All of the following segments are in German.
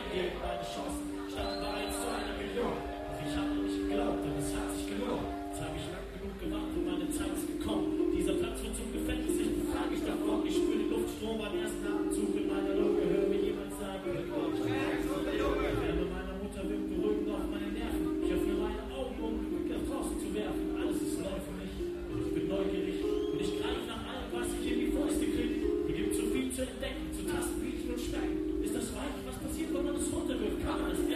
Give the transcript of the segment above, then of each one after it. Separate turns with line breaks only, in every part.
gegen meine Chancen. Standen bei 1 zu 1 Million. Doch ich habe nicht geglaubt, denn es hat sich gelohnt. Jetzt habe ich lang genug gewartet und meine Zeit ist gekommen. Dieser Platz wird zum Gefängnis, ich befrage mich davon. Ich spüre den Luftstrom beim ersten Atemzug in meiner Lunge. Hör mir jemand sagen, Glückwunsch. Wärme meiner Mutter wirkt beruhigend auf meine Nerven. Ich öffne meine Augen, um Glück nach draußen zu werfen. Alles ist neu für mich und ich bin neugierig. Und ich greife nach allem, was ich in die Fäuste kriege. Hier gibt so viel zu entdecken, zu tasten, riechen und schmecken. Ist das weich? Was passiert, wenn man es runterwirft? Kann man es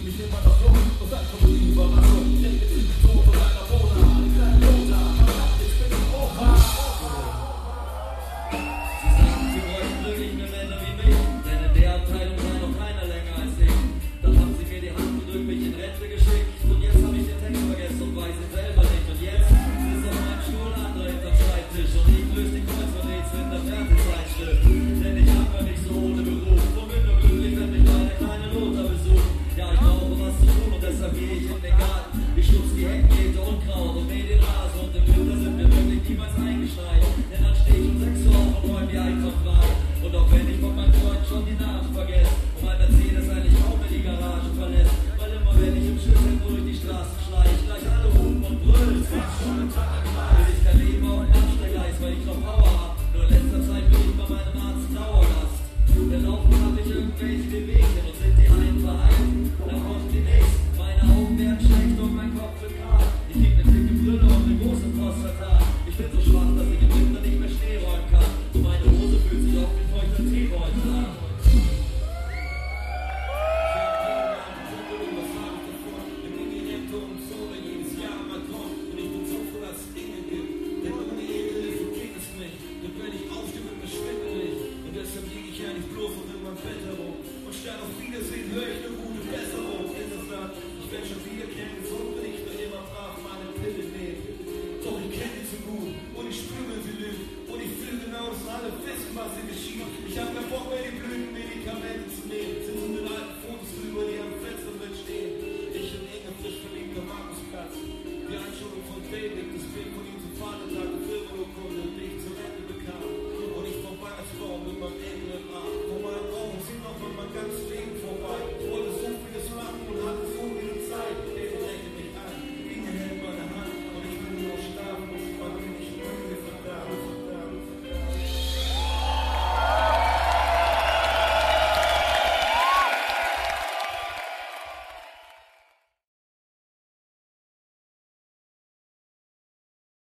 mich immer noch jung und dann kommt die Überraschung. Denke den Tod von einer Mona, eine kleine Lothar, verdammt, jetzt bin ich Opa.
Sie sagten, sie bräuchten wirklich eine Männer wie mich, denn in der Abteilung war noch keiner länger als ich. Dann haben sie mir die Hand gedrückt, mich in Rente geschickt und jetzt habe ich den Text vergessen und weiß ihn selber nicht. Und jetzt ist auf meinem Stuhl ein anderer hinterm Schreibtisch und ich löse die Kreuzworträtsel in der Fernsehzeitschrift. Denn ich hab ja nicht so ohne Beruf und bin nur glücklich, wenn mich mal der kleine Lothar besucht. Ja, ich brauche was zu tun und deshalb gehe ich in den Garten. Ich schutze die Heckenbeete und Kraut und mähe den Rasen und im Winter sind wir wirklich niemals eingeschneit. Denn dann stehe ich um 6 Uhr auf und räume die Einfahrt frei. Und auch wenn ich von meinem Freund schon die Namen vergesse und mein Mercedes eigentlich auch in die Garage verlässt,